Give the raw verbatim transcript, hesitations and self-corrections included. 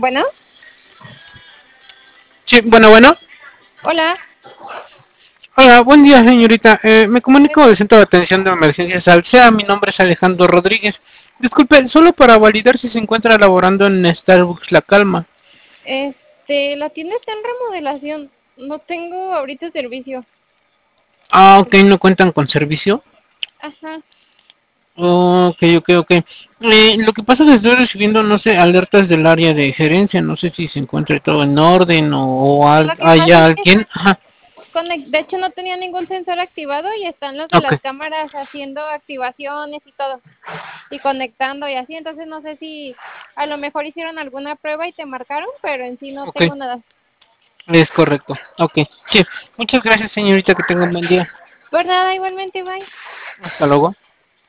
Bueno, Sí, bueno, bueno. hola. Hola, buen día, señorita. Eh, me Buen comunico del día. Centro de Atención de Emergencias Alsea. Mi nombre es Alejandro Rodríguez. Disculpe, solo para validar si se encuentra laborando en Starbucks La Calma. Este, la tienda está en remodelación. No tengo ahorita servicio. Ah, ok, no cuentan con servicio. Ajá. Ok, ok, ok. Eh, lo que pasa es que estoy recibiendo, no sé, alertas del área de gerencia. No sé si se encuentra todo en orden o, o al- Lo que hay pasa es que alguien. Ajá, conec- de hecho no tenía ningún sensor activado y están los de ok, las cámaras haciendo activaciones y todo y conectando y así. Entonces no sé si a lo mejor hicieron alguna prueba y te marcaron, pero en sí no ok, tengo nada. es correcto. Ok, sí. Muchas gracias, señorita, que tenga un buen día. Por nada, igualmente, bye. Hasta luego.